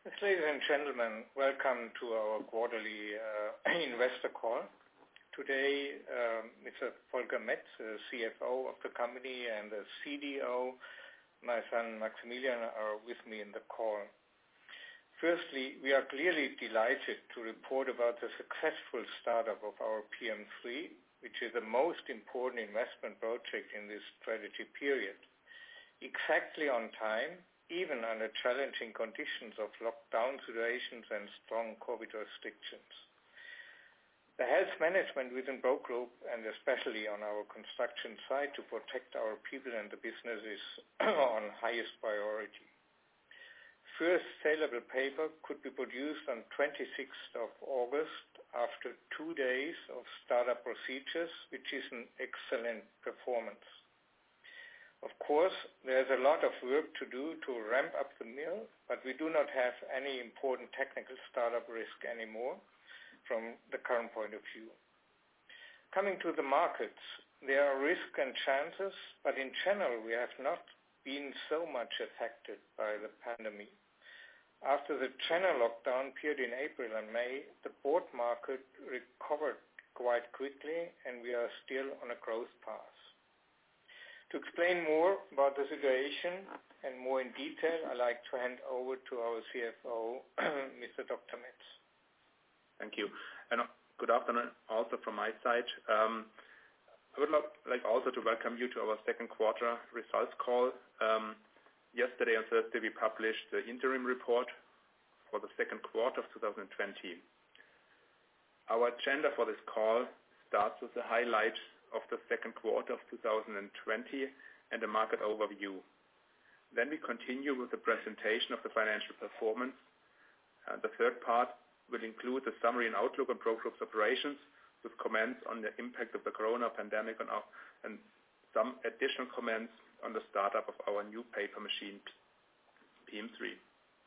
Ladies and gentlemen, welcome to our quarterly investor call. Today, Mr. Volker Metz, CFO of the company, and the CDO, my son Maximilian, are with me in the call. Firstly, we are clearly delighted to report about the successful startup of our PM3, which is the most important investment project in this strategy period. Exactly on time, even under challenging conditions of lockdown situations and strong COVID restrictions. The health management within Brokk Group, and especially on our construction site to protect our people and the business, is on highest priority. First saleable paper could be produced on 26th of August after 2 days of startup procedures, which is an excellent performance. Of course, there's a lot of work to do to ramp up the mill, but we do not have any important technical startup risk anymore from the current point of view. Coming to the markets, there are risks and chances, but in general we have not been so much affected by the pandemic. After the general lockdown period in April and May, the board market recovered quite quickly and we are still on a growth path. To explain more about the situation and more in detail, I'd like to hand over to our CFO, Mr. Dr. Metz. Thank you. And good afternoon also from my side. I would like also to welcome you to our second quarter results call. Yesterday on Thursday we published the interim report for the second quarter of 2020. Our agenda for this call starts with the highlights of the second quarter of 2020 and a market overview. Then we continue with the presentation of the financial performance. The third part will include the summary and outlook on Brokk Group's operations with comments on the impact of the corona pandemic and some additional comments on the startup of our new paper machine PM3.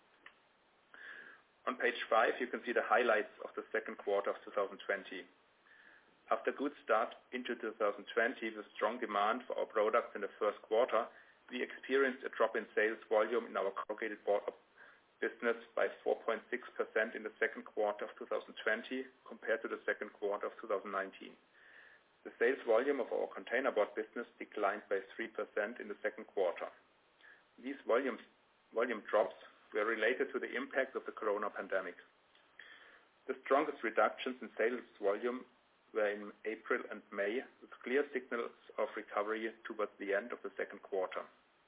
On page 5 you can see the highlights of the second quarter of 2020. After a good start into 2020 with strong demand for our products in the first quarter, we experienced a drop in sales volume in our corrugated board business by 4.6% in the second quarter of 2020 compared to the second quarter of 2019. The sales volume of our containerboard business declined by 3% in the second quarter. These volume drops were related to the impact of the corona pandemic. The strongest reductions in sales volume were in April and May, with clear signals of recovery towards the end of the second quarter.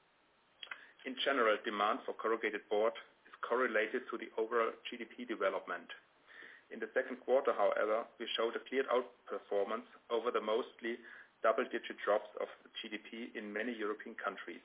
In general, demand for corrugated board is correlated to the overall GDP development. In the second quarter, however, we showed a clear outperformance over the mostly double-digit drops of the GDP in many European countries.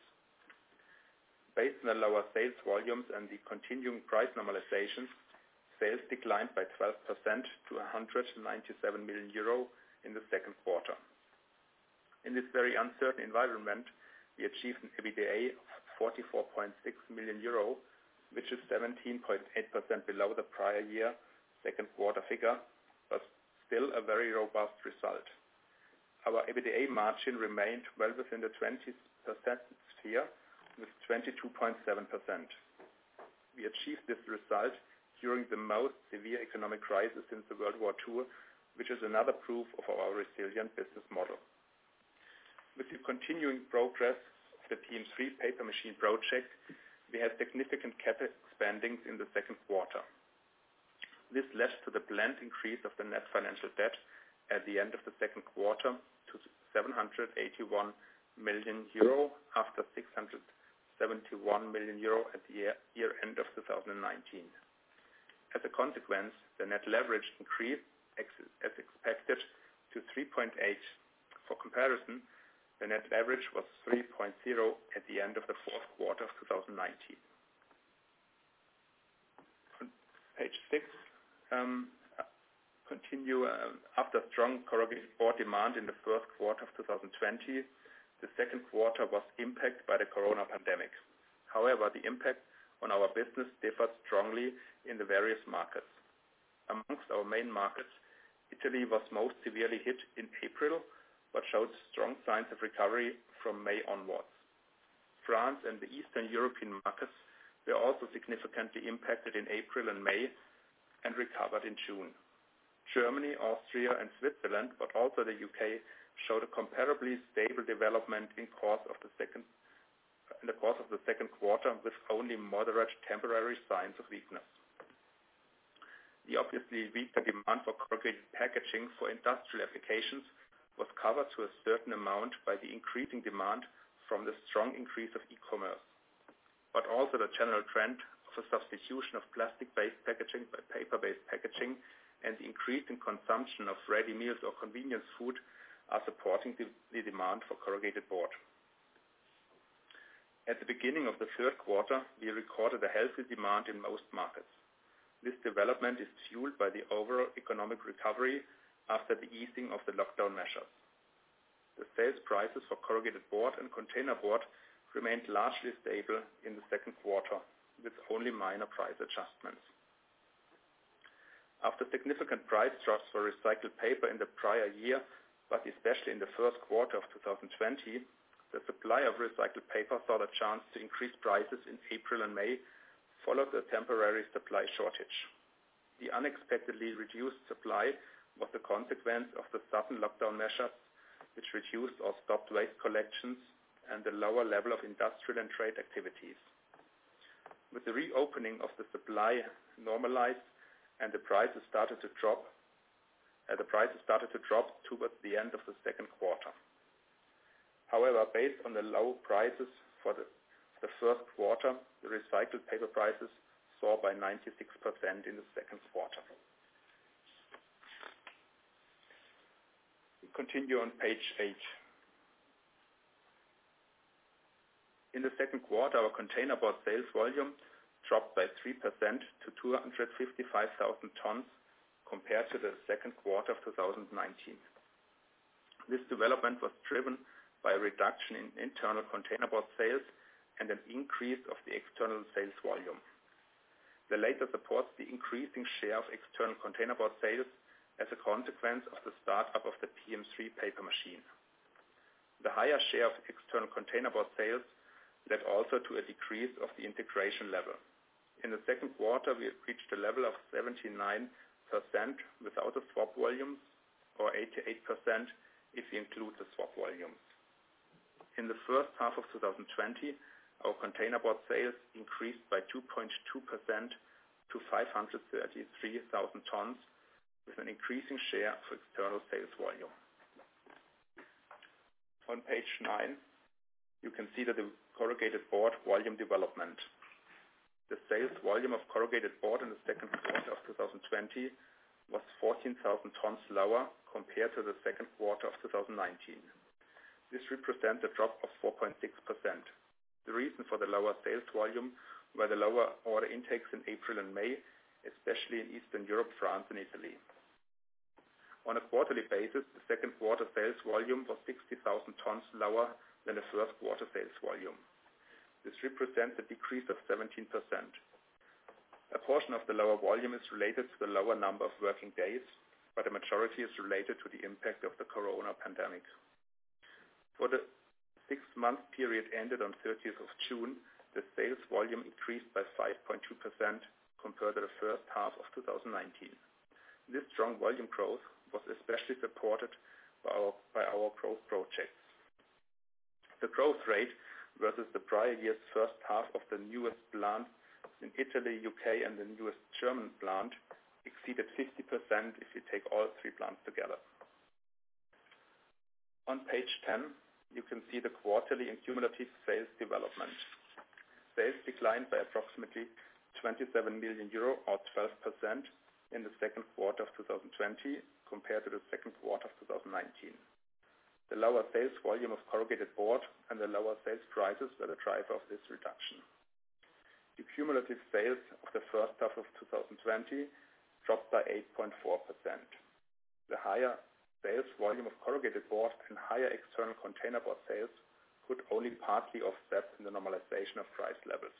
Based on the lower sales volumes and the continuing price normalization, sales declined by 12% to 197 million euro in the second quarter. In this very uncertain environment, we achieved an EBITDA of 44.6 million euro, which is 17.8% below the prior year second quarter figure, but still a very robust result. Our EBITDA margin remained well within the 20% sphere with 22.7%. We achieved this result during the most severe economic crisis since the World War II, which is another proof of our resilient business model. With the continuing progress of the PM3 paper machine project, we had significant capital spendings in the second quarter. This led to the planned increase of the net financial debt at the end of the second quarter to 781 million euro after 671 million euro at the year end of 2019. As a consequence, the net leverage increased as expected to 3.8. For comparison, the net leverage was 3.0 at the end of the fourth quarter of 2019. On page 6, continue after strong corrugated board demand in the first quarter of 2020, the second quarter was impacted by the corona pandemic. However, the impact on our business differed strongly in the various markets. Amongst our main markets, Italy was most severely hit in April, but showed strong signs of recovery from May onwards. France and the Eastern European markets were also significantly impacted in April and May and recovered in June. Germany, Austria, and Switzerland, but also the UK, showed a comparably stable development in the course of the second quarter, with only moderate temporary signs of weakness. The obviously weaker demand for corrugated packaging for industrial applications was covered to a certain amount by the increasing demand from the strong increase of e-commerce, but also the general trend of a substitution of plastic-based packaging by paper-based packaging and the increasing consumption of ready meals or convenience food are supporting the demand for corrugated board. At the beginning of the third quarter, we recorded a healthy demand in most markets. This development is fueled by the overall economic recovery after the easing of the lockdown measures. The sales prices for corrugated board and container board remained largely stable in the second quarter, with only minor price adjustments. After significant price drops for recycled paper in the prior year, but especially in the first quarter of 2020, the supply of recycled paper saw the chance to increase prices in April and May, followed a temporary supply shortage. The unexpectedly reduced supply was the consequence of the sudden lockdown measures, which reduced or stopped waste collections and the lower level of industrial and trade activities. With the reopening of the supply normalized and the prices started to drop towards the end of the second quarter. However, based on the low prices for the first quarter, the recycled paper prices soared by 96% in the second quarter. We continue on page 8. In the second quarter, our containerboard sales volume dropped by 3% to 255,000 tons compared to the second quarter of 2019. This development was driven by a reduction in internal containerboard sales and an increase of the external sales volume. The latter supports the increasing share of external containerboard sales as a consequence of the start-up of the PM3 paper machine. The higher share of external containerboard sales led also to a decrease of the integration level. In the second quarter, we reached a level of 79% without the swap volumes, or 88% if we include the swap volumes. In the first half of 2020, our containerboard sales increased by 2.2% to 533,000 tons, with an increasing share of external sales volume. On page 9, you can see that the corrugated board volume development. The sales volume of corrugated board in the second quarter of 2020 was 14,000 tons lower compared to the second quarter of 2019. This represents a drop of 4.6%. The reason for the lower sales volume were the lower order intakes in April and May, especially in Eastern Europe, France, and Italy. On a quarterly basis, the second quarter sales volume was 60,000 tons lower than the first quarter sales volume. This represents a decrease of 17%. A portion of the lower volume is related to the lower number of working days, but the majority is related to the impact of the corona pandemic. For the 6-month period ended on 30th of June, the sales volume increased by 5.2% compared to the first half of 2019. This strong volume growth was especially supported by our growth projects. The growth rate versus the prior year's first half of the newest plant in Italy, UK, and the newest German plant exceeded 50% if you take all 3 plants together. On page 10, you can see the quarterly and cumulative sales development. Sales declined by approximately 27 million euro or 12% in the second quarter of 2020 compared to the second quarter of 2019. The lower sales volume of corrugated board and the lower sales prices were the driver of this reduction. The cumulative sales of the first half of 2020 dropped by 8.4%. The higher sales volume of corrugated board and higher external containerboard sales could only partly offset the normalization of price levels.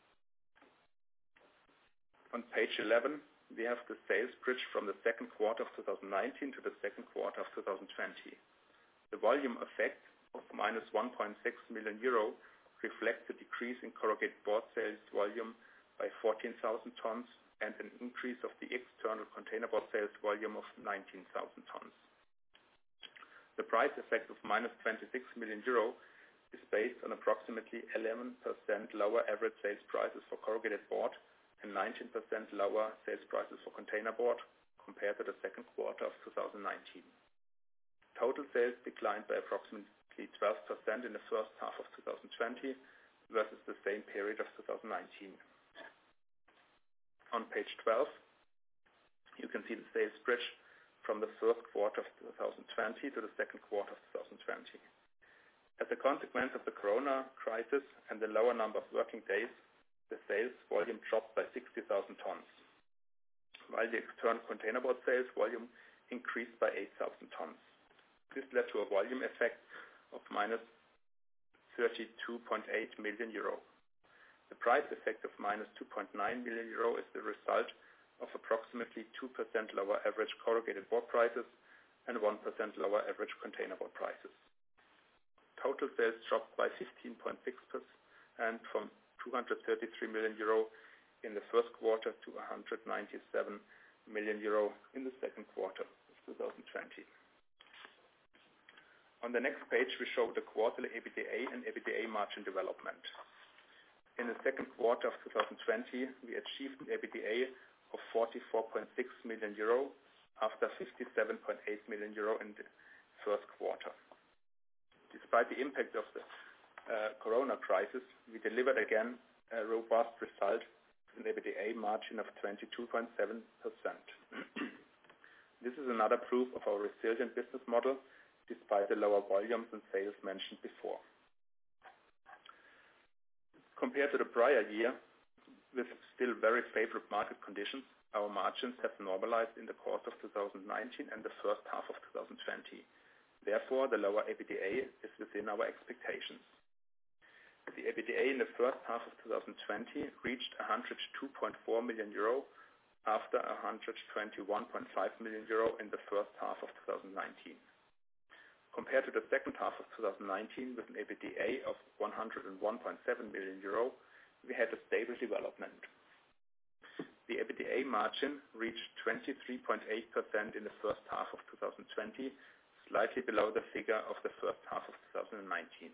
On page 11, we have the sales bridge from the second quarter of 2019 to the second quarter of 2020. The volume effect of minus 1.6 million euro reflects a decrease in corrugated board sales volume by 14,000 tons and an increase of the external containerboard sales volume of 19,000 tons. The price effect of minus 26 million euro is based on approximately 11% lower average sales prices for corrugated board and 19% lower sales prices for containerboard compared to the second quarter of 2019. Total sales declined by approximately 12% in the first half of 2020 versus the same period of 2019. On page 12, you can see the sales bridge from the first quarter of 2020 to the second quarter of 2020. As a consequence of the corona crisis and the lower number of working days, the sales volume dropped by 60,000 tons, while the external containerboard sales volume increased by 8,000 tons. This led to a volume effect of minus 32.8 million euro. The price effect of minus 2.9 million euro is the result of approximately 2% lower average corrugated board prices and 1% lower average containerboard prices. Total sales dropped by 15.6% from 233 million euro in the first quarter to 197 million euro in the second quarter of 2020. On the next page, we show the quarterly EBITDA and EBITDA margin development. In the second quarter of 2020, we achieved an EBITDA of 44.6 million euro after 57.8 million euro in the first quarter. Despite the impact of the corona crisis, we delivered again a robust result, an EBITDA margin of 22.7%. This is another proof of our resilient business model, despite the lower volumes and sales mentioned before. Compared to the prior year, with still very favorable market conditions, our margins have normalized in the course of 2019 and the first half of 2020. Therefore, the lower EBITDA is within our expectations. The EBITDA in the first half of 2020 reached 102.4 million euro after 121.5 million euro in the first half of 2019. Compared to the second half of 2019 with an EBITDA of 101.7 million euro, we had a stable development. The EBITDA margin reached 23.8% in the first half of 2020, slightly below the figure of the first half of 2019.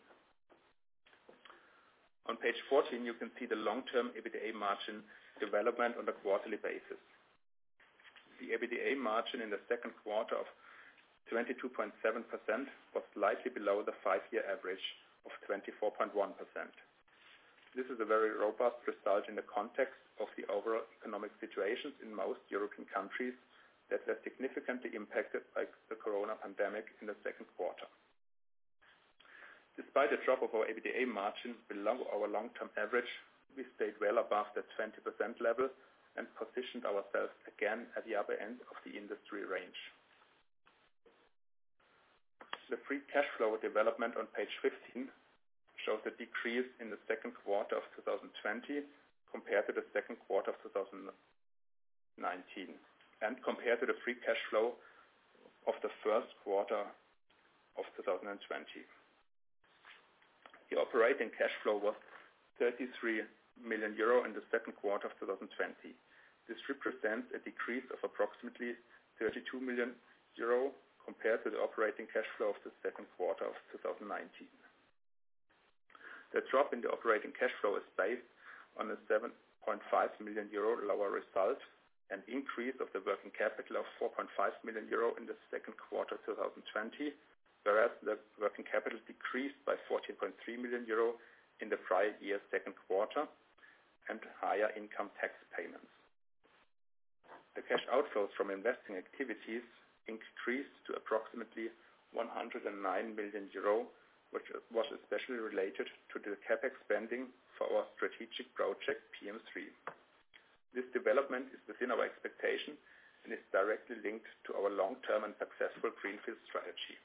On page 14, you can see the long-term EBITDA margin development on a quarterly basis. The EBITDA margin in the second quarter of 22.7% was slightly below the 5-year average of 24.1%. This is a very robust result in the context of the overall economic situations in most European countries that were significantly impacted by the corona pandemic in the second quarter. Despite a drop of our EBITDA margin below our long-term average, we stayed well above the 20% level and positioned ourselves again at the upper end of the industry range. The free cash flow development on page 15 shows a decrease in the second quarter of 2020 compared to the second quarter of 2019 and compared to the free cash flow of the first quarter of 2020. The operating cash flow was 33 million euro in the second quarter of 2020. This represents a decrease of approximately 32 million euro compared to the operating cash flow of the second quarter of 2019. The drop in the operating cash flow is based on a 7.5 million euro lower result, an increase of the working capital of 4.5 million euro in the second quarter 2020, whereas the working capital decreased by 14.3 million euro in the prior year's second quarter, and higher income tax payments. The cash outflows from investing activities increased to approximately 109 million euro, which was especially related to the capex spending for our strategic project PM3. This development is within our expectation and is directly linked to our long-term and successful greenfield strategy.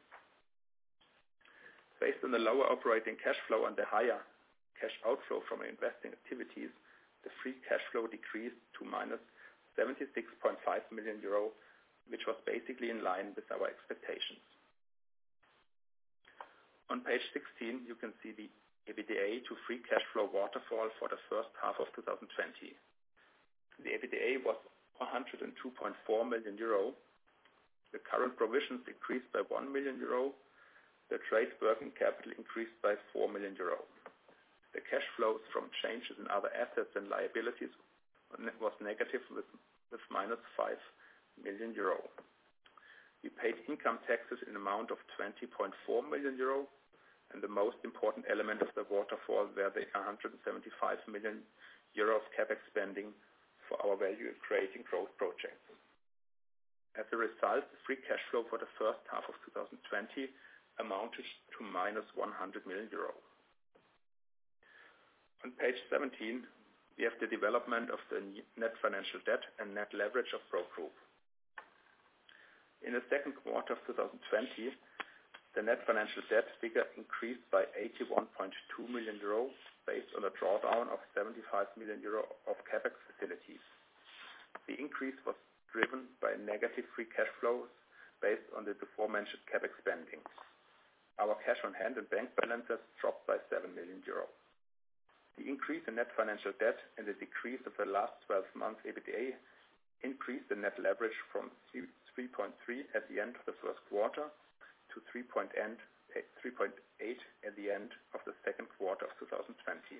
Based on the lower operating cash flow and the higher cash outflow from investing activities, the free cash flow decreased to minus 76.5 million euro, which was basically in line with our expectations. On page 16, you can see the EBITDA to free cash flow waterfall for the first half of 2020. The EBITDA was 102.4 million euro. The current provisions increased by 1 million euro. The trade working capital increased by 4 million euro. The cash flows from changes in other assets and liabilities was negative with minus 5 million euro. We paid income taxes in amount of 20.4 million euro, and the most important element of the waterfall were the 175 million euro of capex spending for our value-creating growth projects. As a result, the free cash flow for the first half of 2020 amounted to minus 100 million euro. On page 17, we have the development of the net financial debt and net leverage of Pro Group. In the second quarter of 2020, the net financial debt figure increased by 81.2 million euro based on a drawdown of 75 million euro of capex facilities. The increase was driven by negative free cash flows based on the before-mentioned capex spending. Our cash on hand and bank balances dropped by 7 million euro. The increase in net financial debt and the decrease of the last 12 months EBITDA increased the net leverage from 3.3 at the end of the first quarter to 3.8 at the end of the second quarter of 2020.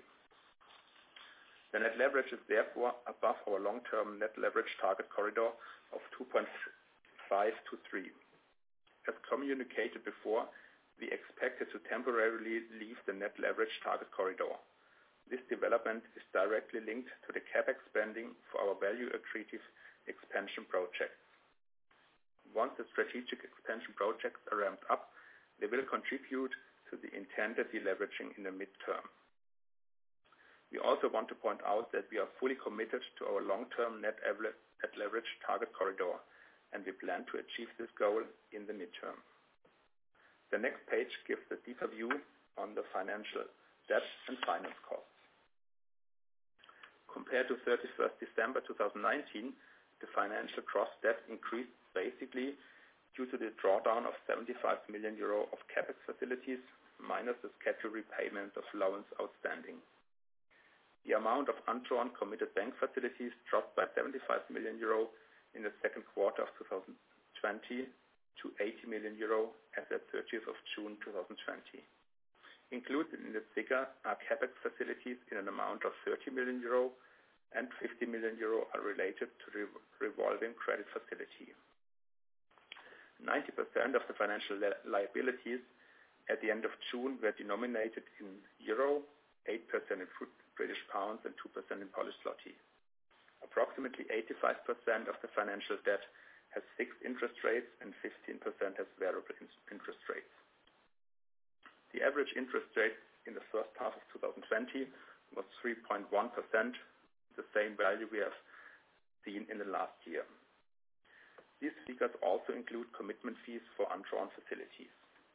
The net leverage is therefore above our long-term net leverage target corridor of 2.5 to 3. As communicated before, we expected to temporarily leave the net leverage target corridor. This development is directly linked to the capex spending for our value-accretive expansion projects. Once the strategic expansion projects are ramped up, they will contribute to the intended deleveraging in the midterm. We also want to point out that we are fully committed to our long-term net leverage target corridor, and we plan to achieve this goal in the midterm. The next page gives a deeper view on the financial debt and finance costs. Compared to 31st December 2019, the financial gross debt increased basically due to the drawdown of 75 million euro of capex facilities minus the scheduled repayments of loans outstanding. The amount of undrawn committed bank facilities dropped by 75 million euro in the second quarter of 2020 to 80 million euro as at 30th of June 2020. Included in the figure are capex facilities in an amount of 30 million euro and 50 million euro are related to the revolving credit facility. 90% of the financial liabilities at the end of June were denominated in euro, 8% in British pounds and 2% in Polish zloty. Approximately 85% of the financial debt has fixed interest rates and 15% has variable interest rates. The average interest rate in the first half of 2020 was 3.1%, the same value we have seen in the last year. These figures also include commitment fees for undrawn facilities.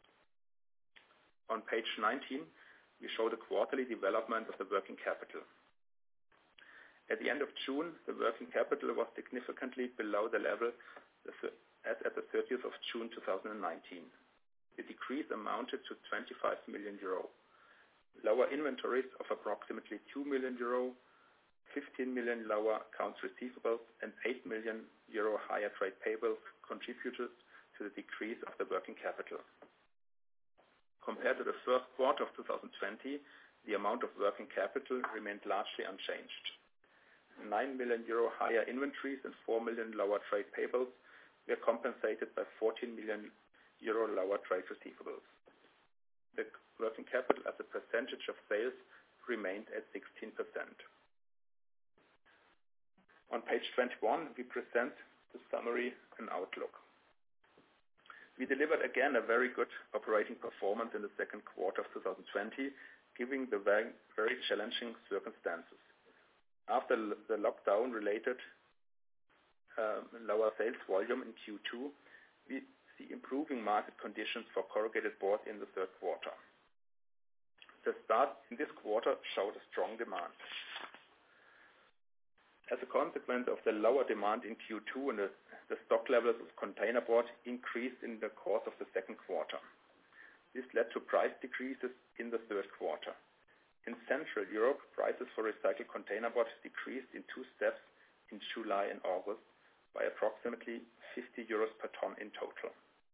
On page 19, we show the quarterly development of the working capital. At the end of June, the working capital was significantly below the level as at the 30th of June 2019. The decrease amounted to 25 million euro. Lower inventories of approximately 2 million euro, 15 million lower accounts receivables, and 8 million euro higher trade payables contributed to the decrease of the working capital. Compared to the first quarter of 2020, the amount of working capital remained largely unchanged. 9 million euro higher inventories and 4 million lower trade payables were compensated by 14 million euro lower trade receivables. The working capital as a percentage of sales remained at 16%. On page 21, we present the summary and outlook. We delivered again a very good operating performance in the second quarter of 2020, given the very challenging circumstances. After the lockdown-related lower sales volume in Q2, we see improving market conditions for corrugated board in the third quarter. The start in this quarter showed a strong demand. As a consequence of the lower demand in Q2 and the stock levels of containerboard increased in the course of the second quarter. This led to price decreases in the third quarter. In Central Europe, prices for recycled containerboard decreased in 2 steps in July and August by approximately 50 euros per ton in total.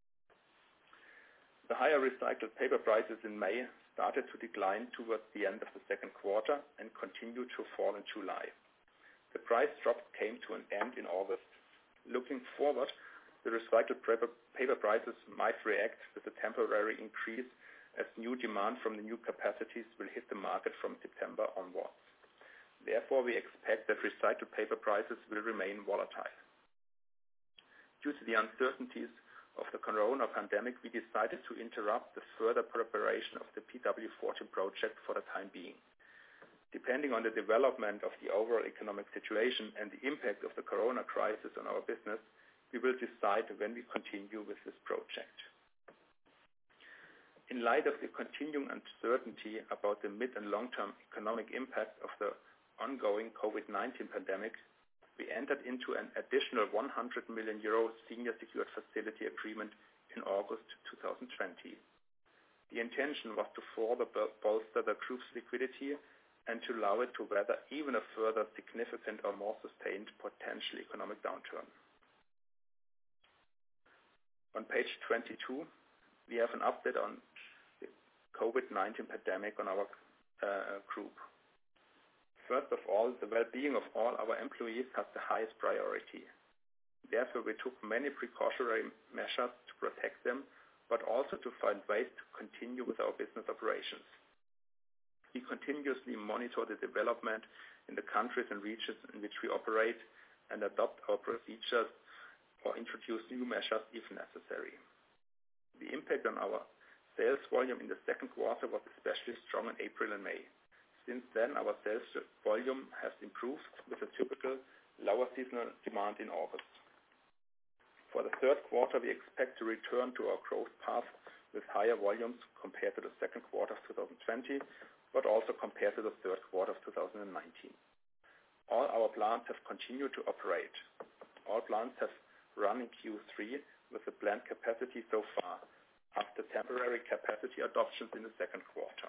The higher recycled paper prices in May started to decline towards the end of the second quarter and continued to fall in July. The price drop came to an end in August. Looking forward, the recycled paper prices might react with a temporary increase as new demand from the new capacities will hit the market from September onwards. Therefore, we expect that recycled paper prices will remain volatile. Due to the uncertainties of the corona pandemic, we decided to interrupt the further preparation of the PW14 project for the time being. Depending on the development of the overall economic situation and the impact of the corona crisis on our business, we will decide when we continue with this project. In light of the continuing uncertainty about the mid- and long-term economic impact of the ongoing COVID-19 pandemic, we entered into an additional 100 million euro senior secured facility agreement in August 2020. The intention was to further bolster the group's liquidity and to allow it to weather even a further significant or more sustained potential economic downturn. On page 22, we have an update on the COVID-19 pandemic on our group. First of all, the well-being of all our employees has the highest priority. Therefore, we took many precautionary measures to protect them, but also to find ways to continue with our business operations. We continuously monitor the development in the countries and regions in which we operate and adopt our procedures or introduce new measures if necessary. The impact on our sales volume in the second quarter was especially strong in April and May. Since then, our sales volume has improved with a typical lower seasonal demand in August. For the third quarter, we expect to return to our growth path with higher volumes compared to the second quarter of 2020, but also compared to the third quarter of 2019. All our plants have continued to operate. All plants have run in Q3 with the planned capacity so far, after temporary capacity adoptions in the second quarter.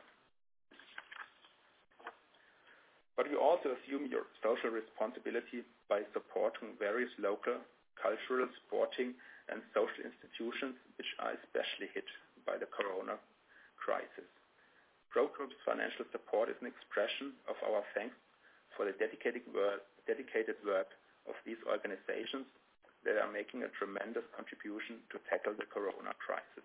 But we also assume your social responsibility by supporting various local, cultural, sporting, and social institutions which are especially hit by the corona crisis. ProGroup's financial support is an expression of our thanks for the dedicated work of these organizations that are making a tremendous contribution to tackle the corona crisis.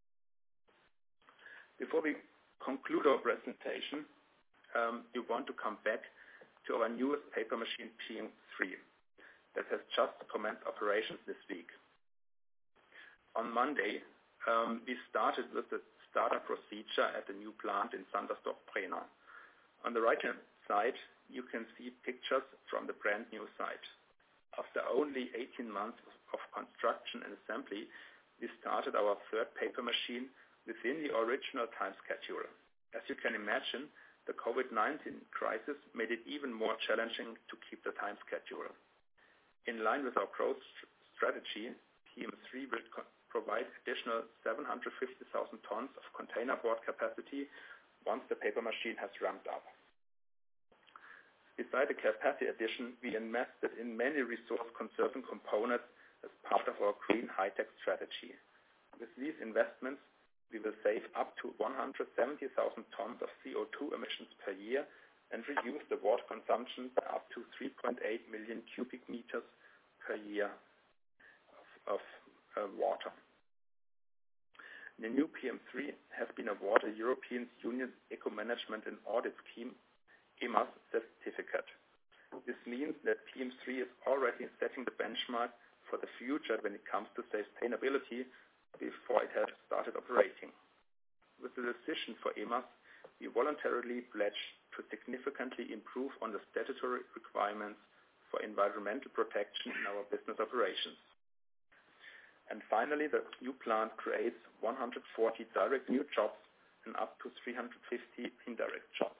Before we conclude our presentation, we want to come back to our newest paper machine, PM3, that has just commenced operations this week. On Monday, we started with the startup procedure at the new plant in Sandersdorf-Brenner. On the right-hand side, you can see pictures from the brand new site. After only 18 months of construction and assembly, we started our third paper machine within the original time schedule. As you can imagine, the COVID-19 crisis made it even more challenging to keep the time schedule. In line with our growth strategy, PM3 will provide additional 750,000 tons of containerboard capacity once the paper machine has ramped up. Beside the capacity addition, we invested in many resource-conserving components as part of our green high-tech strategy. With these investments, we will save up to 170,000 tons of CO2 emissions per year and reduce the water consumption by up to 3.8 million cubic meters per year of water. The new PM3 has been awarded European Union Eco-Management and Audit Scheme EMAS certificate. This means that PM3 is already setting the benchmark for the future when it comes to sustainability before it has started operating. With the decision for EMAS, we voluntarily pledge to significantly improve on the statutory requirements for environmental protection in our business operations. And finally, the new plant creates 140 direct new jobs and up to 350 indirect jobs.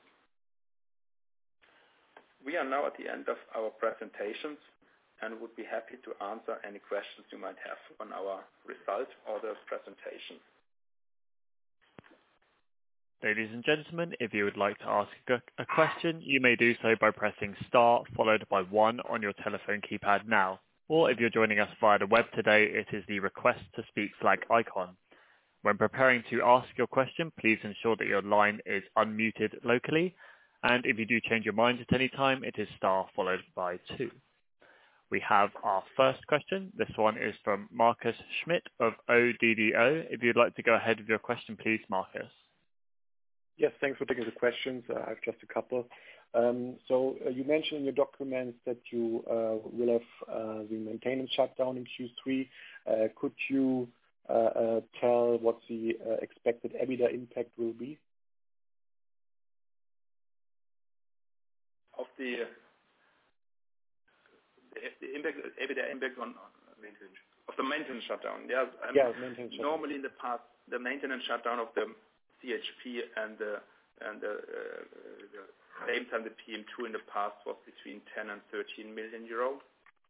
We are now at the end of our presentations and would be happy to answer any questions you might have on our result or the presentation. Ladies and gentlemen, if you would like to ask a question, you may do so by pressing star followed by 1 on your telephone keypad now. Or if you're joining us via the web today, it is the request to speak flag icon. When preparing to ask your question, please ensure that your line is unmuted locally. And if you do change your mind at any time, it is star followed by 2. We have our first question. This one is from Markus Schmidt of ODDO. If you'd like to go ahead with your question, please, Markus. Yes, thanks for taking the questions. I have just a couple. You mentioned in your documents that you will have the maintenance shutdown in Q3. Could you tell what the expected EBITDA impact will be? Of the EBITDA impact on maintenance. Of the maintenance shutdown, yeah. Maintenance shutdown. Normally in the past, the maintenance shutdown of the CHP and the same time the PM2 in the past was between 10 and 13 million euro.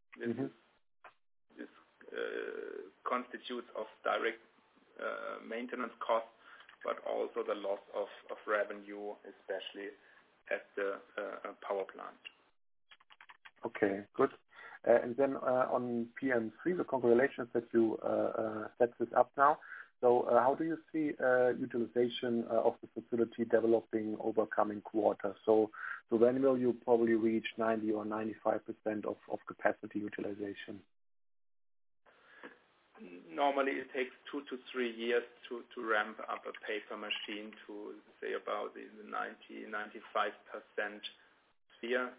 This constitutes of direct maintenance costs, but also the loss of revenue, especially at the power plant. Okay, good. And then on PM3, the congratulations that you set this up now. So how do you see utilization of the facility developing over coming quarters? So when will you probably reach 90 or 95% of capacity utilization? Normally it takes 2 to 3 years to ramp up a paper machine to say about the 90-95% sphere.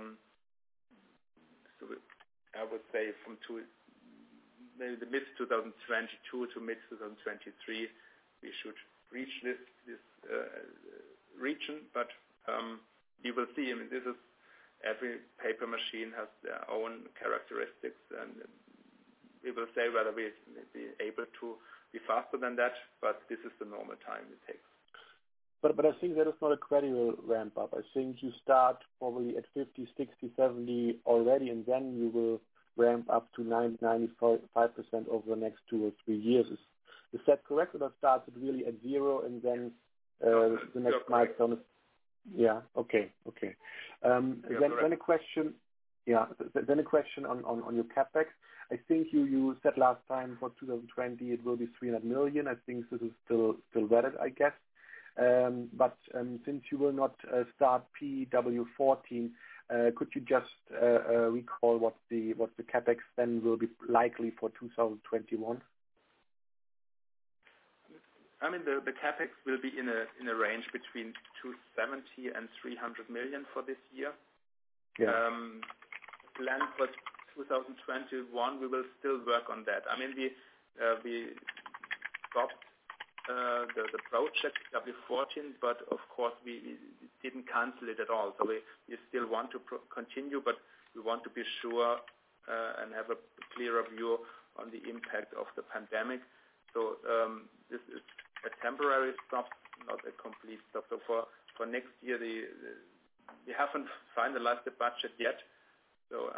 So I would say from maybe the mid 2022 to mid 2023, we should reach this region. But you will see. I mean, every paper machine has their own characteristics, and we will say whether we be able to be faster than that. But this is the normal time it takes. But I think that is not a gradual ramp up. I think you start probably at 50, 60, 70 already, and then you will ramp up to 90-95% over the next 2 or 3 years. Is that correct, or starts it really at 0 and then the next milestone is... Yeah, okay. Then a question. Yeah, then a question on your capex. I think you said last time for 2020 it will be 300 million. I think this is still valid, I guess. But since you will not start PW14, could you just recall what the capex then will be likely for 2021? I mean, the capex will be in a range between 270 and 300 million for this year. Yeah. Plan for 2021, we will still work on that. I mean, we stopped the project W14, but of course we didn't cancel it at all. So we still want to continue, but we want to be sure and have a clearer view on the impact of the pandemic. So this is a temporary stop, not a complete stop. So for next year, we haven't finalized the budget yet. So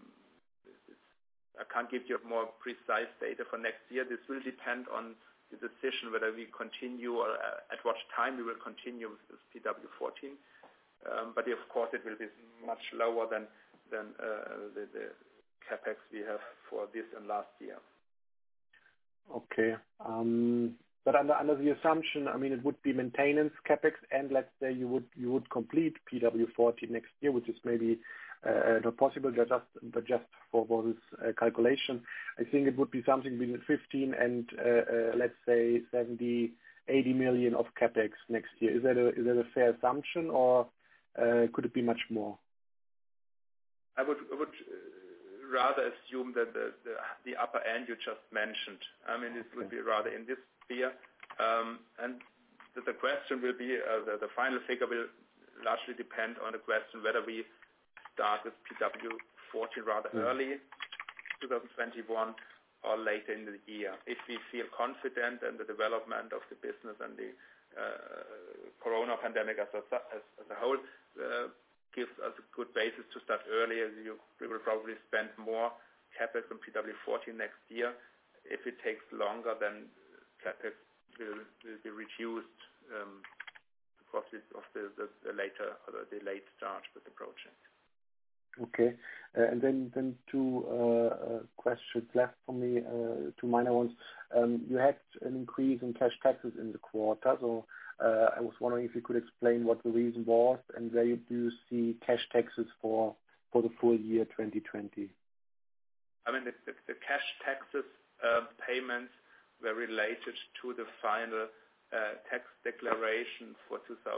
I can't give you more precise data for next year. This will depend on the decision whether we continue or at what time we will continue with this PW14. But of course it will be much lower than the capex we have for this and last year. Okay. But under the assumption, I mean, it would be maintenance capex, and let's say you would complete PW14 next year, which is maybe not possible, but just for this calculation, I think it would be something between 15 and let's say 70, 80 million of capex next year. Is that a fair assumption, or could it be much more? I would rather assume that the upper end you just mentioned. I mean, it would be rather in this sphere, and the question will be the final figure will largely depend on the question whether we start with PW14 rather early 2021 or later in the year. If we feel confident in the development of the business and the corona pandemic as a whole gives us a good basis to start earlier, we will probably spend more capex on PW14 next year. If it takes longer, then capex will be reduced course, of the later or the delayed start with the project. Okay. And then two questions left for me, two minor ones. You had an increase in cash taxes in the quarter, so I was wondering if you could explain what the reason was, and where do you see cash taxes for the full year 2020? I mean, the cash taxes payments were related to the final tax declaration for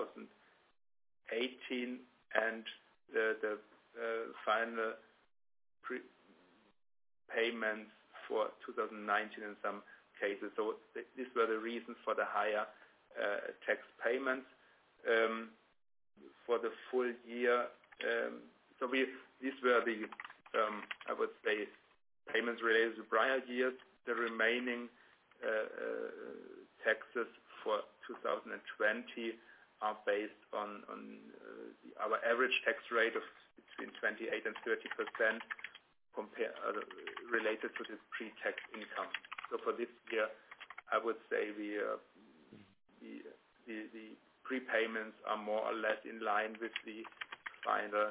2018 and the final payments for 2019 in some cases. So these were the reasons for the higher tax payments for the full year. These were the I would say payments related to prior years. The remaining taxes for 2020 are based on our average tax rate of between 28 and 30% related to the pre-tax income. So for this year, I would say the prepayments are more or less in line with the final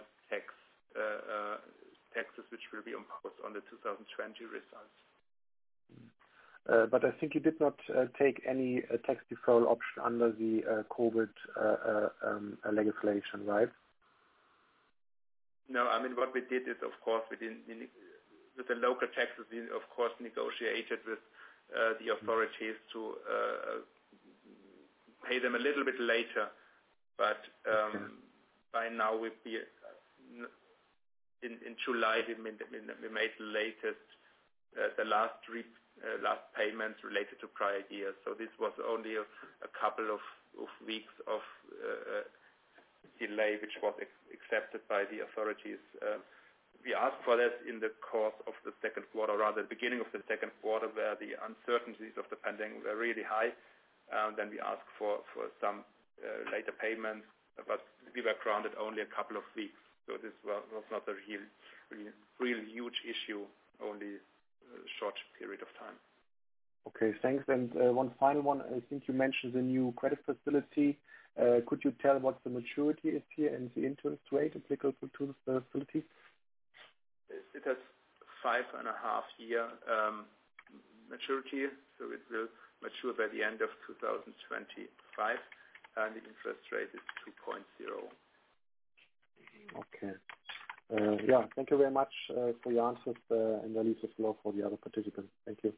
taxes which will be imposed on the 2020 results. But I think you did not take any tax deferral option under the COVID legislation, right? No, I mean, what we did is, of course, with the local taxes, we, of course, negotiated with the authorities to pay them a little bit later. But by now, in July, we made the latest, the last payments related to prior years. So this was only a couple of weeks of delay, which was accepted by the authorities. We asked for that in the course of the second quarter, rather the beginning of the second quarter, where the uncertainties of the pandemic were really high. Then we asked for some later payments, but we were granted only a couple of weeks. So this was not a real huge issue, only a short period of time. Okay, thanks. And one final one. I think you mentioned the new credit facility. Could you tell what the maturity is here and the interest rate applicable to the facility? It has 5.5 year maturity, so it will mature by the end of 2025, and the interest rate is 2.0. Okay. Thank you very much for your answers, and I leave the floor for the other participants. Thank you.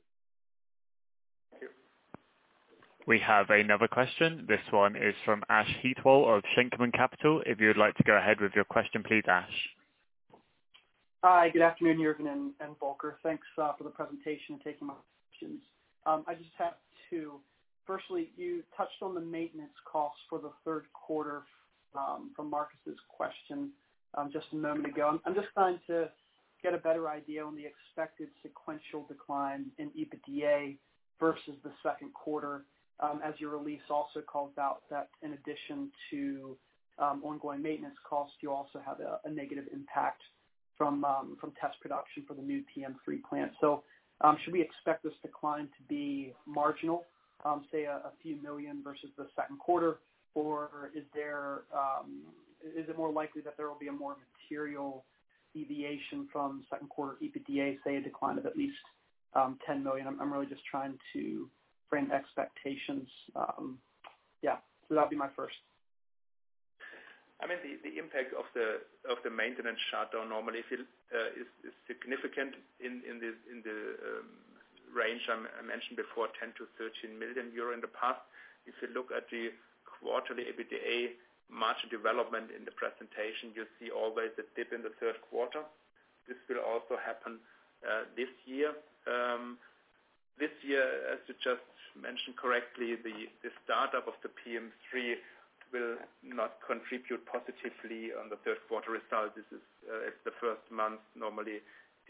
We have another question. This one is from Ash Heatwell of Schenkman Capital. If you would like to go ahead with your question, please, Ash. Hi, good afternoon, Jürgen and Volker. Thanks for the presentation and taking my questions. I just have two. Firstly, you touched on the maintenance costs for the third quarter from Marcus's question just a moment ago. I'm just trying to get a better idea on the expected sequential decline in EBITDA versus the second quarter. As your release also calls out that in addition to ongoing maintenance costs, you also have a negative impact from test production for the new PM3 plant. So should we expect this decline to be marginal, say a few million versus the second quarter, or is it more likely that there will be a more material deviation from second quarter EBITDA, say a decline of at least 10 million? I'm really just trying to frame expectations. So that'd be my first. I mean, the impact of the maintenance shutdown normally is significant in the range I mentioned before, 10 to 13 million euro in the past. If you look at the quarterly EBITDA margin development in the presentation, you see always a dip in the third quarter. This will also happen this year. This year, as you just mentioned correctly, the startup of the PM3 will not contribute positively on the third quarter result. This is it's the first month normally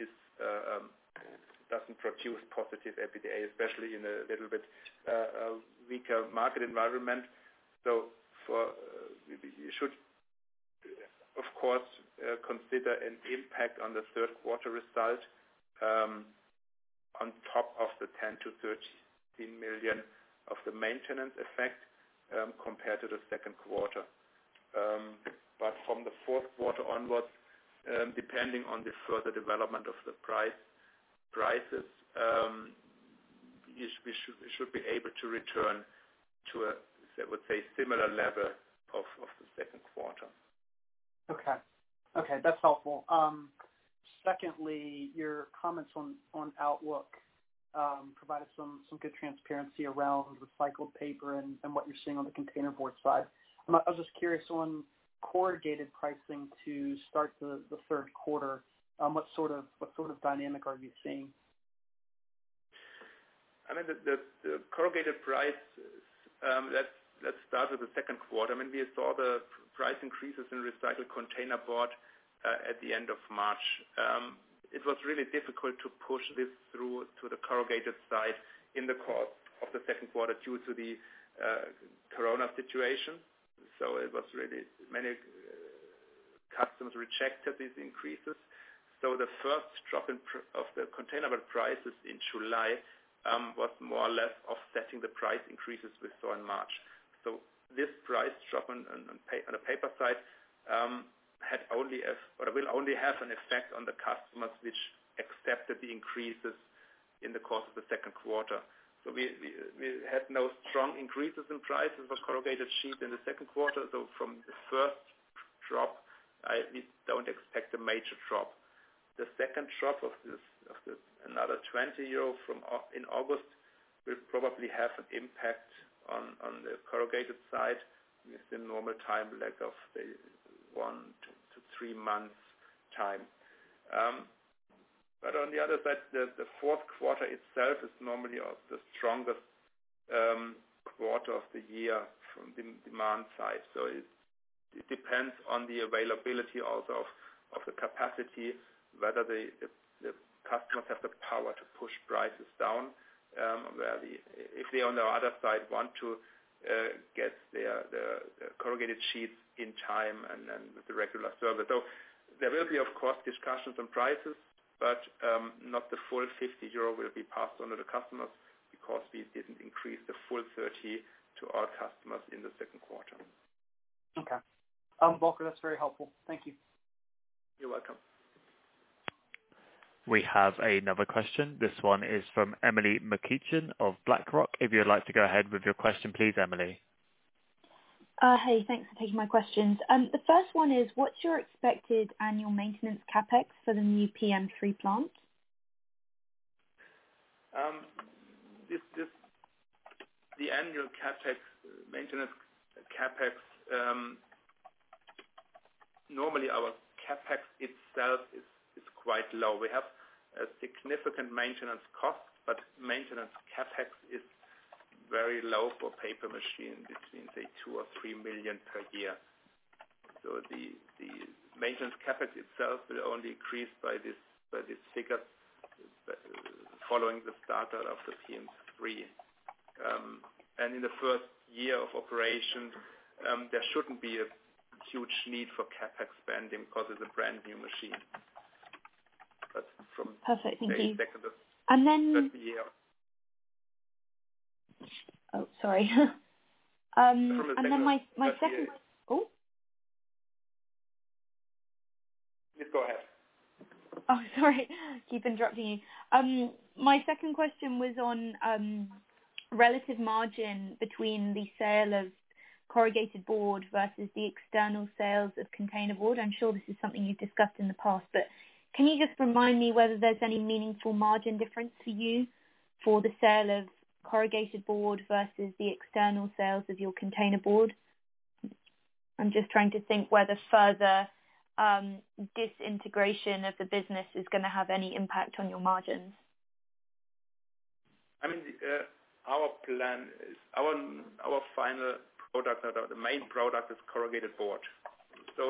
doesn't produce positive EBITDA, especially in a little bit weaker market environment. So you should, of course, consider an impact on the third quarter result on top of the 10 to 13 million of the maintenance effect. compared to the second quarter. But from the fourth quarter onwards, depending on the further development of the prices, we should be able to return to a, I would say, similar level of the second quarter. Okay, that's helpful. Secondly, your comments on outlook provided some good transparency around recycled paper and what you're seeing on the containerboard side. I was just curious on corrugated pricing to start the third quarter. What sort of dynamic are you seeing? I mean, the corrugated price. Let's start with the second quarter. I mean, we saw the price increases in recycled containerboard at the end of March. It was really difficult to push this through to the corrugated side in the course of the second quarter due to the corona situation. So it was really many customers rejected these increases. So the first drop of the containerboard prices in July was more or less offsetting the price increases we saw in March. So this price drop on the paper side will only have an effect on the customers which accepted the increases in the course of the second quarter. So we had no strong increases in prices for corrugated sheet in the second quarter. So from the first drop, we don't expect a major drop. The second drop of another 20 euro in August will probably have an impact on the corrugated side with the normal time lag of the 1 to 3 months time. But on the other side, the fourth quarter itself is normally the strongest quarter of the year from the demand side. So it depends on the availability also of the capacity, whether the customers have the power to push prices down, if they on the other side want to get the corrugated sheets in time and with the regular service. So there will be, of course, discussions on prices, but not the full 50 euro will be passed on to the customers because we didn't increase the full 30 to our customers in the second quarter. Okay. Volker, that's very helpful. Thank you. You're welcome. We have another question. This one is from Emily McEachin of BlackRock. If you'd like to go ahead with your question, please, Emily. Hey, thanks for taking my questions. The first one is, what's your expected annual maintenance capex for the new PM3 plant? The annual capex, maintenance capex, normally our capex itself is quite low. We have a significant maintenance cost, but maintenance capex is very low for paper machine, between say 2 or 3 million per year. So the maintenance capex itself will only increase by this figure following the startup of the PM3. And in the first year of operation, there shouldn't be a huge need for capex spending because it's a brand new machine. But from Perfect, thank you. second to and then, third year. Oh, sorry. And then my second. Oh. Please go ahead. Oh, sorry. Keep interrupting you. My second question was on relative margin between the sale of corrugated board versus the external sales of containerboard. I'm sure this is something you've discussed in the past, but can you just remind me whether there's any meaningful margin difference for you for the sale of corrugated board versus the external sales of your containerboard? I'm just trying to think whether further disintegration of the business is going to have any impact on your margins. I mean, our plan is our final product, the main product is corrugated board. So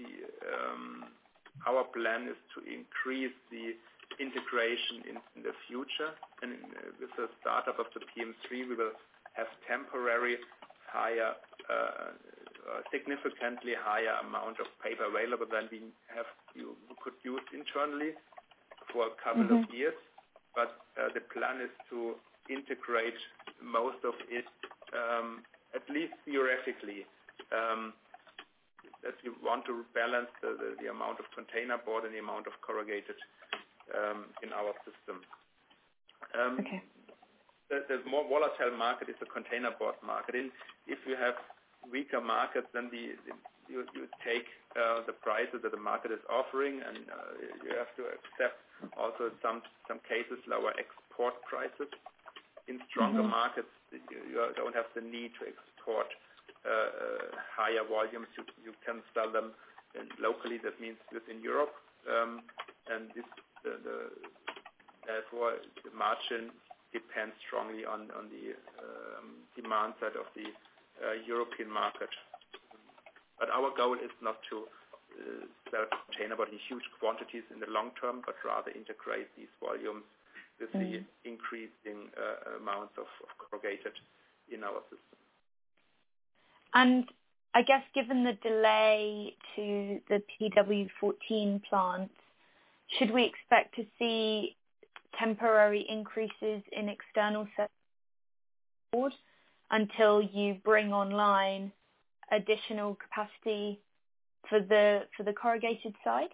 our plan is to increase the integration in the future, and with the startup of the PM3, we will have temporary higher, significantly higher amount of paper available than we could use internally for a couple of years. But the plan is to integrate most of it at least theoretically, that we want to balance the amount of container board and the amount of corrugated in our system. Okay. The more volatile market is the container board market. If you have weaker markets, then you take the prices that the market is offering, and you have to accept also some cases lower export prices. In stronger markets, you don't have the need to export higher volumes. You can sell them locally. That means within Europe, and therefore the margin depends strongly on the demand side of the European market. But our goal is not to sell containerboard in huge quantities in the long term, but rather integrate these volumes with the increasing amounts of corrugated in our system. And I guess given the delay to the PW14 plant, should we expect to see temporary increases in external board until you bring online additional capacity for the corrugated side?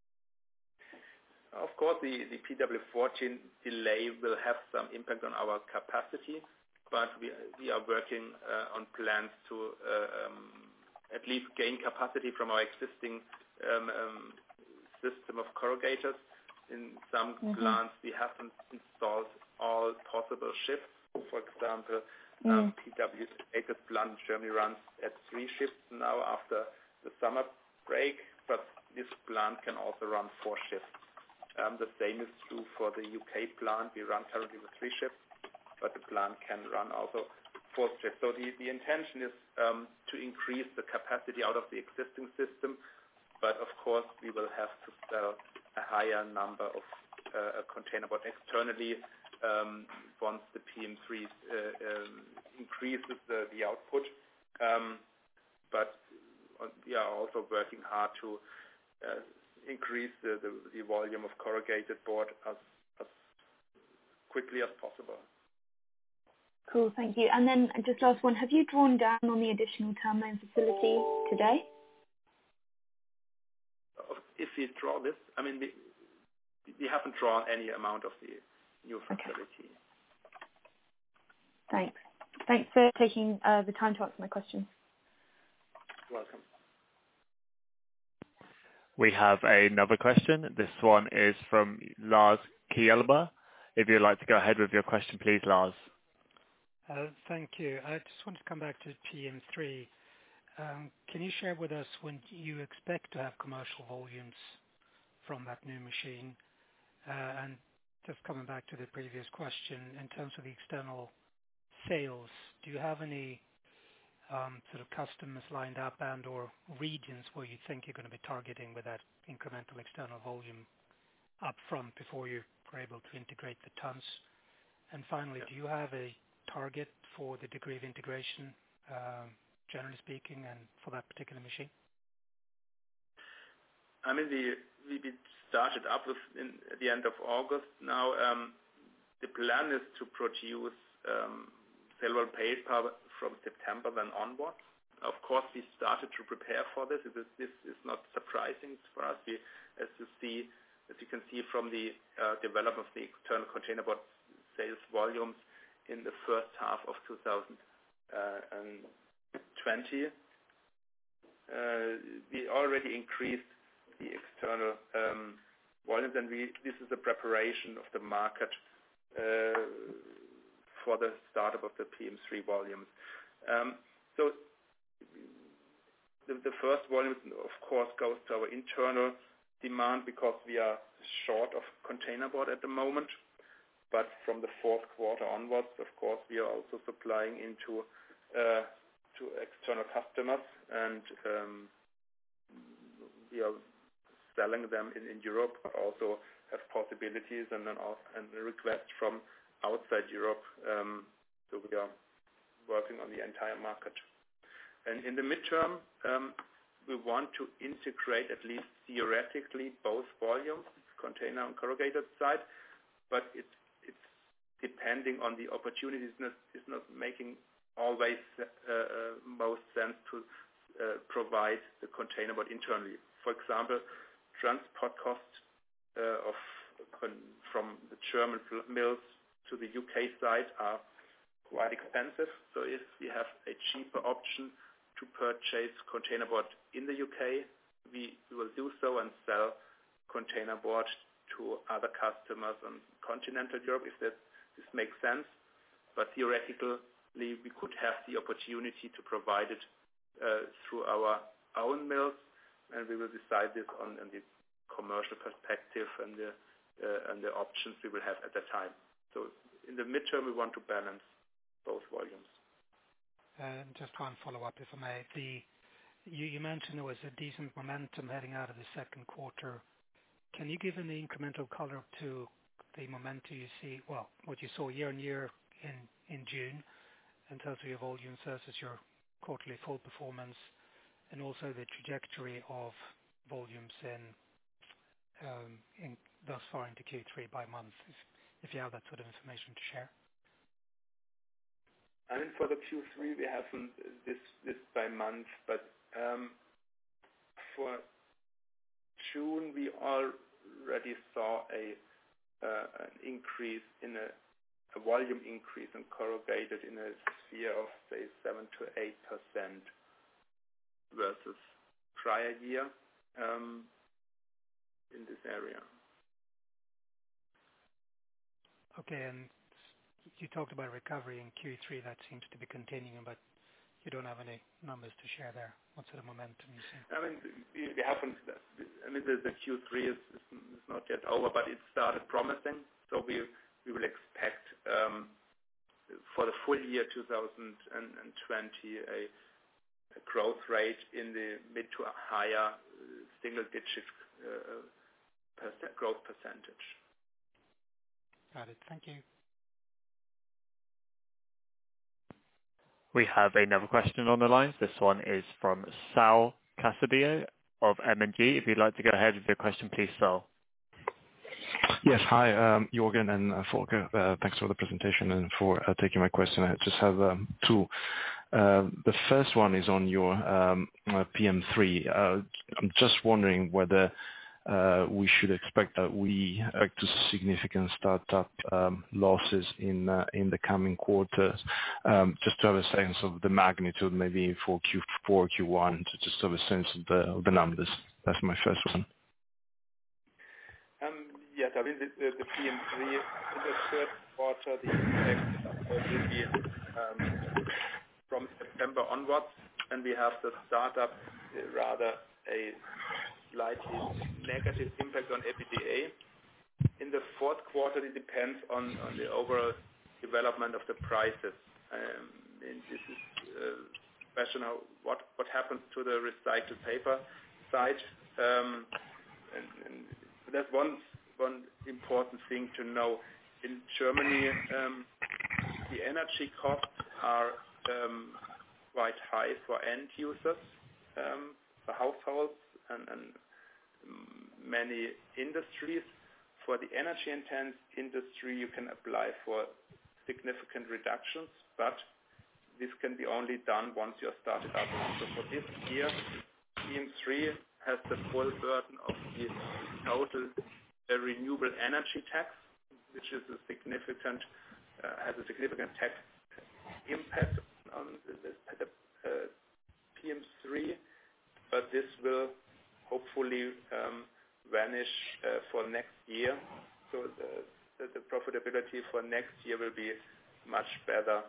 Of course, the PW14 delay will have some impact on our capacity, but we are working on plans to at least gain capacity from our existing system of corrugators. In some plants, we haven't installed all possible shifts. For example, PW latest plant in Germany runs at 3 shifts now after the summer break, but this plant can also run 4 shifts. The same is true for the UK plant. We run currently with 3 shifts, but the plant can run also 4 shifts. So the intention is to increase the capacity out of the existing system, but of course we will have to sell a higher number of containerboard externally once the PM3 increases the output. But we are also working hard to increase the volume of corrugated board as quickly as possible. Cool, thank you. And then just last one, have you drawn down on the additional term loan facility today? If we draw this, I mean, we haven't drawn any amount of the new facility. Thanks. Thanks for taking the time to answer my questions. You're welcome. We have another question. This one is from Lars Kjellberg. If you'd like to go ahead with your question, please, Lars. Thank you. I just want to come back to PM3. Can you share with us when you expect to have commercial volumes from that new machine? And just coming back to the previous question, in terms of the external sales, do you have any sort of customers lined up and or regions where you think you're going to be targeting with that incremental external volume up front before you are able to integrate the tons? And finally, do you have a target for the degree of integration, generally speaking, and for that particular machine? I mean, we started up at the end of August. Now, the plan is to produce cellular paper from September then onwards. Of course, we started to prepare for this. This is not surprising for us. As you can see from the development of the external containerboard sales volumes in the first half of 2020, we already increased the external volumes, and this is a preparation of the market for the startup of the PM3 volumes. So the first volume, of course, goes to our internal demand because we are short of containerboard at the moment. But from the fourth quarter onwards, of course, we are also supplying into to external customers, and we are selling them in Europe, but also have possibilities and requests from outside Europe. So we are working on the entire market. And in the midterm, we want to integrate, at least theoretically, both volumes, container and corrugated side, but it's depending on the opportunities. It's not making always most sense to provide the containerboard internally. For example, transport costs from the German mills to the UK side are quite expensive. So if we have a cheaper option to purchase containerboard in the UK, we will do so and sell containerboard to other customers on continental Europe if this makes sense. But theoretically, we could have the opportunity to provide it through our own mills, and we will decide this on the commercial perspective and the options we will have at that time. So in the midterm, we want to balance both volumes. Just one follow-up, if I may. You mentioned there was a decent momentum heading out of the second quarter. Can you give any incremental color to the momentum you see, well, what you saw year on year in June in terms of your volumes versus your quarterly full performance, and also the trajectory of volumes in thus far into Q3 by month, if you have that sort of information to share? I mean, for the Q3, we haven't this by month, but for June, we already saw an increase in a volume increase in corrugated in a sphere of, say, 7 to 8% versus prior year in this area. Okay, and you talked about recovery in Q3. That seems to be continuing, but you don't have any numbers to share there. What sort of momentum you see? I mean, we haven't. I mean, the Q3 is not yet over, but it started promising. So we will expect for the full year 2020 a growth rate in the mid to higher single-digit growth percentage. Got it. Thank you. We have another question on the line. This one is from Sal Casadio of M&G. If you'd like to go ahead with your question, please, Sal. Yes. Hi, Jürgen and Volker. Thanks for the presentation and for taking my question. I just have two. The first one is on your PM3. I'm just wondering whether we should expect to significant startup losses in the coming quarters, just to have a sense of the magnitude, maybe for Q4, Q1, to just have a sense of the numbers. That's my first one. Yes, I mean the PM3 in the third quarter, the impact will be from September onwards, and we have the startup rather a slightly negative impact on EBITDA. In the fourth quarter, it depends on the overall development of the prices. And this is a question of what happens to the recycled paper side. And there's one important thing to know. In Germany, the energy costs are quite high for end users, for households and many industries. For the energy-intense industry, you can apply for significant reductions, but this can be only done once you're started up. So for this year, PM3 has the full burden of the total renewable energy tax, which is has a significant tax impact on the PM3, but this will hopefully vanish for next year. So the profitability for next year will be much better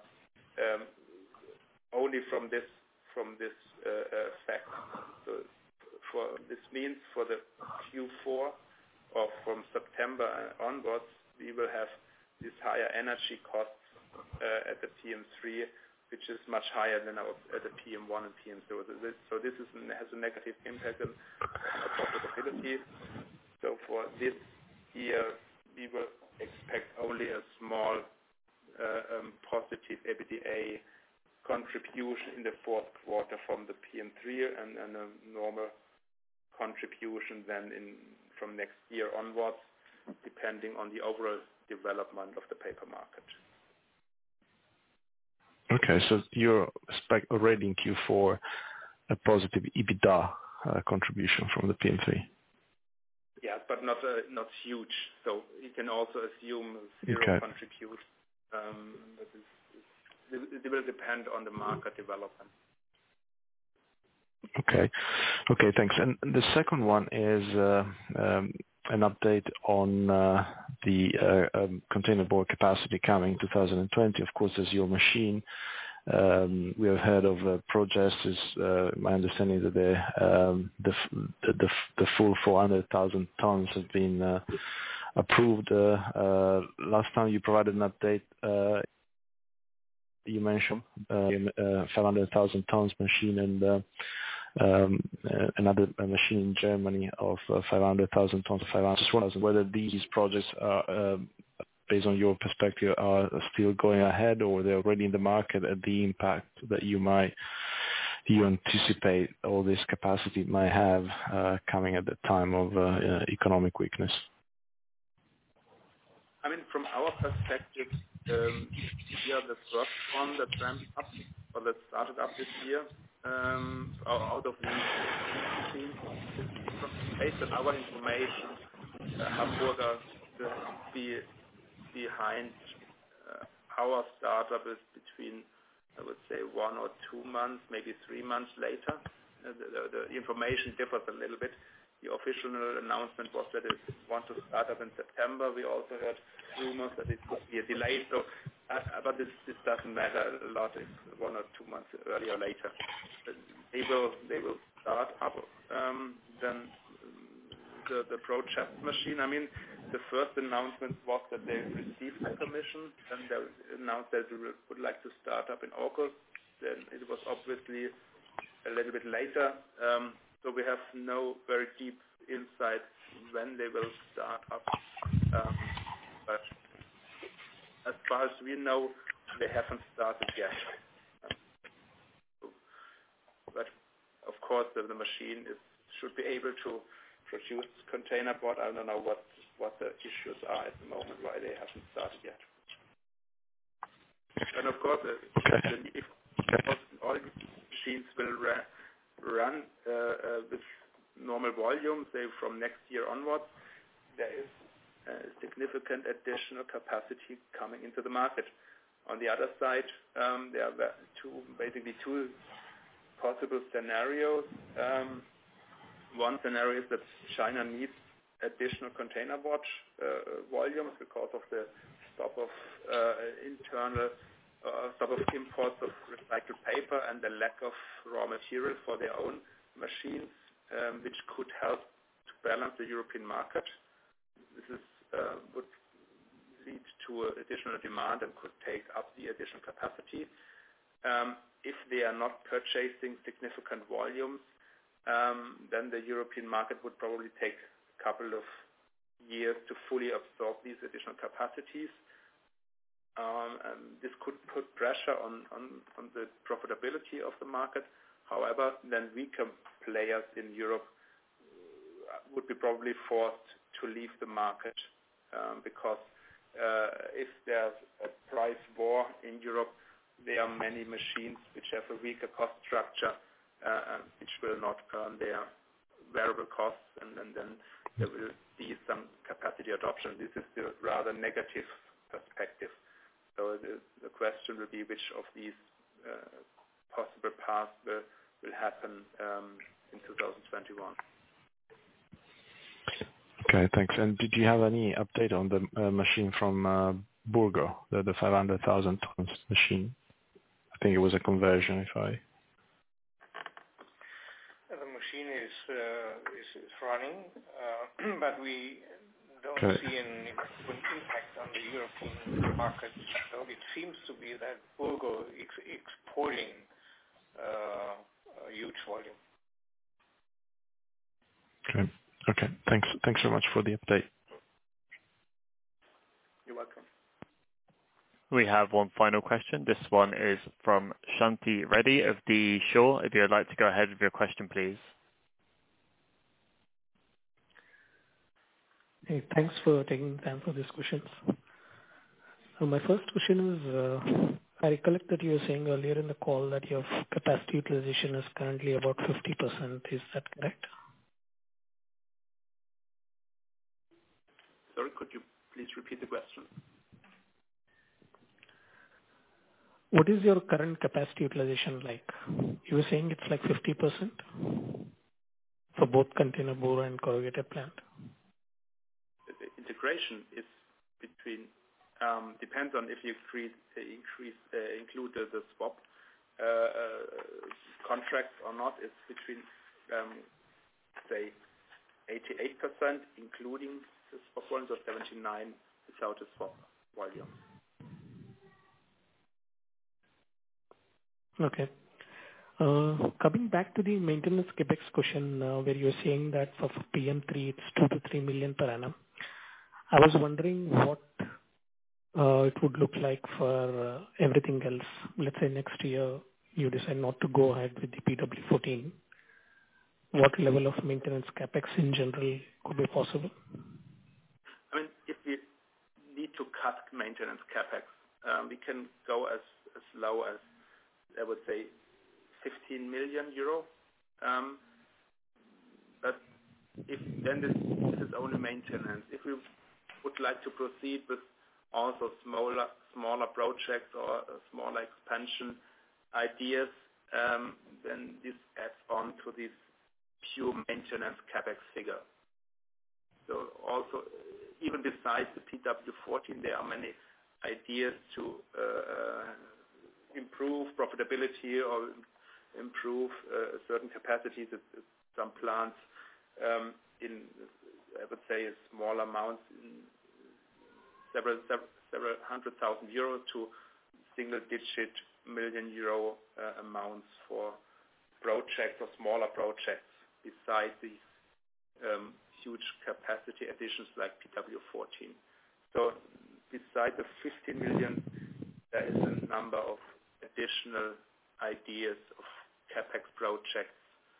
only from this fact. So this means for the Q4 or from September onwards, we will have these higher energy costs at the PM3, which is much higher than at the PM1 and PM2. So this has a negative impact on our profitability. So for this year, we will expect only a small positive EBITDA contribution in the fourth quarter from the PM3 and a normal contribution then from next year onwards, depending on the overall development of the paper market. Okay, so you expect already in Q4 a positive EBITDA contribution from the PM3. Yeah, but not huge. So you can also assume zero contribute. It will depend on the market development. Okay, thanks. And the second one is an update on the containerboard capacity coming 2020. Of course, as your machine, we have heard of projects. Is my understanding that the full 400,000 tons have been approved. Last time you provided an update, you mentioned 500,000 tons machine and another machine in Germany of 500,000 tons. Just wondering whether these projects are, based on your perspective, are still going ahead or they're already in the market, at the impact that you anticipate all this capacity might have coming at the time of economic weakness. I mean, from our perspective, we are the first one that ramped up or that started up this year. Out of the team, based on our information, Hamburger will be behind our startup is between, I would say, 1 or 2 months, maybe 3 months later. The information differs a little bit. The official announcement was that it wants to start up in September. We also heard rumors that it could be a delay. So, but this doesn't matter a lot if 1 or 2 months earlier or later. They will start up. Then the project machine. I mean, the first announcement was that they received the permission, and they announced that they would like to start up in August. Then it was obviously a little bit later. So we have no very deep insight when they will start up. But as far as we know, they haven't started yet. But of course, the machine should be able to produce containerboard. I don't know what the issues are at the moment, why they haven't started yet. And of course, if all machines will run with normal volume, say from next year onwards, there is significant additional capacity coming into the market. On the other side, there are basically two possible scenarios. One scenario is that China needs additional containerboard volumes because of the stop of imports of recycled paper and the lack of raw material for their own machines, which could help to balance the European market. This would lead to additional demand and could take up the additional capacity. If they are not purchasing significant volumes, then the European market would probably take a couple of years to fully absorb these additional capacities. This could put pressure on the profitability of the market. However, then weaker players in Europe would be probably forced to leave the market because if there's a price war in Europe, there are many machines which have a weaker cost structure, which will not earn their variable costs, and then there will be some capacity adoption. This is the rather negative perspective. So the question will be which of these possible paths will happen in 2021. Okay, thanks. And did you have any update on the machine from Burgo, the 500,000 tons machine? I think it was a conversion, The machine is running, but we don't see an impact on the European market. So it seems to be that Burgo is exporting a huge volume. Okay. Thanks so much for the update. You're welcome. We have one final question. This one is from Shanti Reddy of The Shore. If you'd like to go ahead with your question, please. Hey, thanks for taking the time for these questions. So my first question is I recollect that you were saying earlier in the call that your capacity utilization is currently about 50%. Is that correct? Sorry, could you please repeat the question? What is your current capacity utilization like? You were saying it's like 50% for both container board and corrugated plant. The integration is between depends on if you include the swap contracts or not. It's between say 88% including the swap volumes, or 79 without the swap volume. Okay. Coming back to the maintenance capex question, where you're saying that for PM3 it's 2 to 3 million per annum. I was wondering what it would look like for everything else. Let's say next year you decide not to go ahead with the PW14. What level of maintenance capex in general could be possible? I mean, if we need to cut maintenance capex, we can go as low as, I would say, 15 million euro. But if then this is only maintenance. If we would like to proceed with also smaller projects or smaller expansion ideas, then this adds on to this pure maintenance capex figure. So also, even besides the PW14, there are many ideas to improve profitability or improve certain capacities at some plants in, I would say, small amounts, in several hundred thousand euros to single-digit million euro amounts for projects or smaller projects besides these huge capacity additions like PW14. So beside the 50 million, there is a number of additional ideas of capex projects.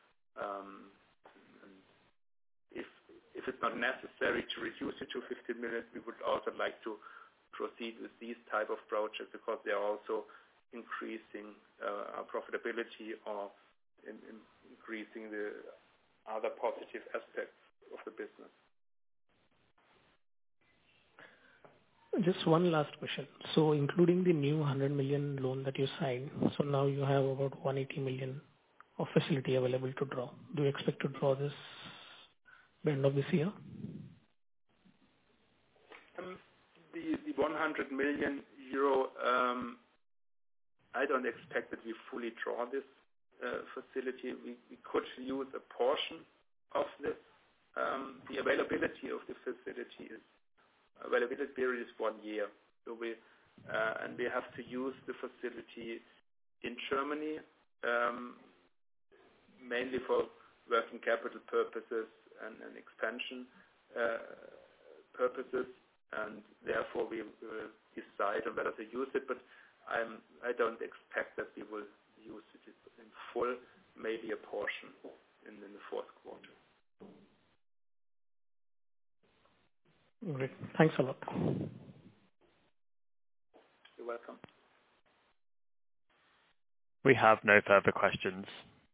And if it's not necessary to reduce it to 50 million, we would also like to proceed with these type of projects because they are also increasing our profitability or increasing the other positive aspects of the business. Just one last question. So including the new 100 million loan that you signed, so now you have about 180 million of facility available to draw. Do you expect to draw this by the end of this year? The 100 million euro, I don't expect that we fully draw this facility. We could use a portion of this. The availability of the facility availability period is 1 year. So we have to use the facility in Germany, mainly for working capital purposes and expansion purposes, and therefore we will decide on whether to use it. But I don't expect that we will use it in full, maybe a portion in the fourth quarter. Great. Thanks a lot. You're welcome. We have no further questions.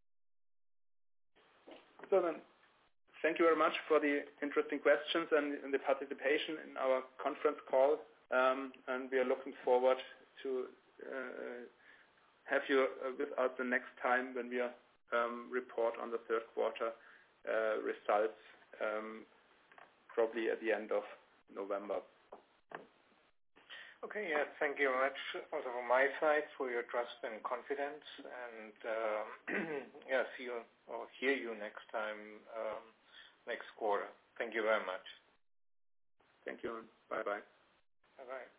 So then, thank you very much for the interesting questions and the participation in our conference call. And we are looking forward to have you with us the next time when we report on the third quarter results, probably at the end of November. Okay, yeah, thank you very much also from my side for your trust and confidence, and yeah, see you or hear you next time, next quarter. Thank you very much. Thank you. Bye-bye. Bye-bye.